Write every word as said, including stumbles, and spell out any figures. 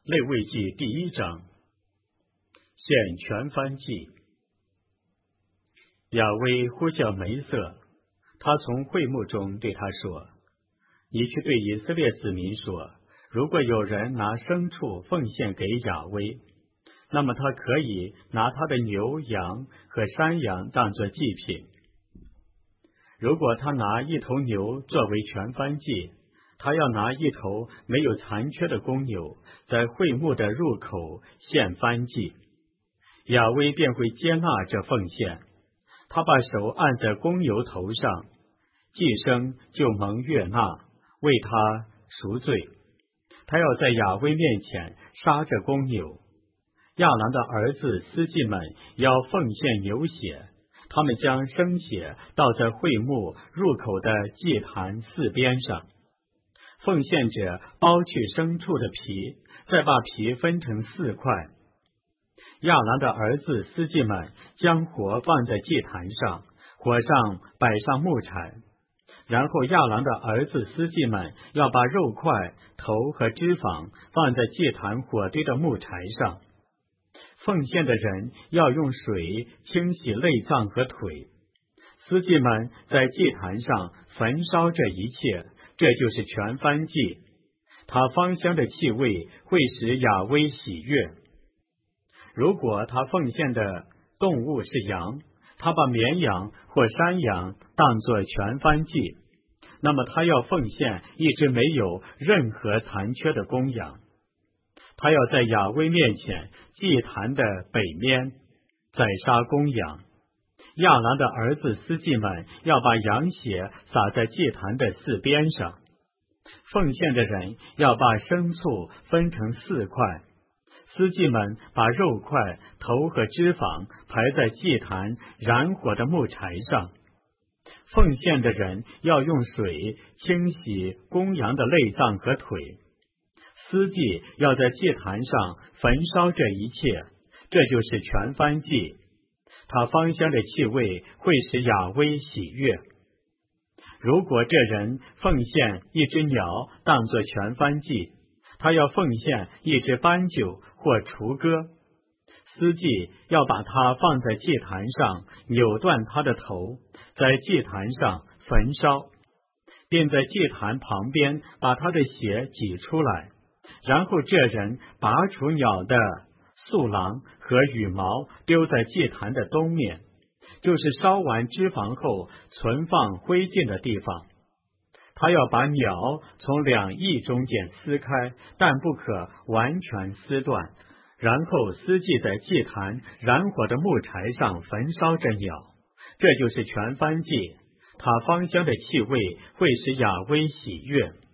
利未记第一章，献全燔祭。亚威呼叫梅瑟，他从会幕中对他说：你去对以色列子民说，如果有人拿牲畜奉献给亚威，那么他可以拿他的牛羊和山羊当作祭品。如果他拿一头牛作为全燔祭，他要拿一头没有残缺的公牛，在会幕的入口献燔祭，亚威便会接纳这奉献。他把手按在公牛头上，祭牲就蒙悦纳，为他赎罪。他要在亚威面前杀这公牛。亚兰的儿子司祭们要奉献牛血，他们将生血倒在会幕入口的祭坛四边上。奉献者剥去牲畜的皮，再把皮分成四块。亚兰的儿子司祭们将火放在祭坛上，火上摆上木柴，然后亚兰的儿子司祭们要把肉块、头和脂肪放在祭坛火堆的木柴上。奉献的人要用水清洗内脏和腿。司祭们在祭坛上焚烧这一切，这就是全燔祭。它芳香的气味会使亚威喜悦。如果他奉献的动物是羊，他把绵羊或山羊当作全燔祭，那么他要奉献一只没有任何残缺的公羊。他要在亚威面前祭坛的北面宰杀公羊。亚兰的儿子司祭们要把羊血洒在祭坛的四边上。奉献的人要把牲畜分成四块。司祭们把肉块、头和脂肪排在祭坛燃火的木柴上。奉献的人要用水清洗公羊的内脏和腿。司祭要在祭坛上焚烧这一切，这就是全燔祭。它芳香的气味会使亚威喜悦。如果这人奉献一只鸟当作全燔祭，他要奉献一只斑鸠或雏鸽。司祭要把它放在祭坛上，扭断它的头，在祭坛上焚烧，并在祭坛旁边把它的血挤出来。然后这人拔除鸟的嗉囊和羽毛，丢在祭坛的东面，就是烧完脂肪后存放灰烬的地方。他要把鸟从两翼中间撕开，但不可完全撕断，然后司祭在祭坛燃火的木柴上焚烧这鸟，这就是全燔祭。它芳香的气味会使亚威喜悦。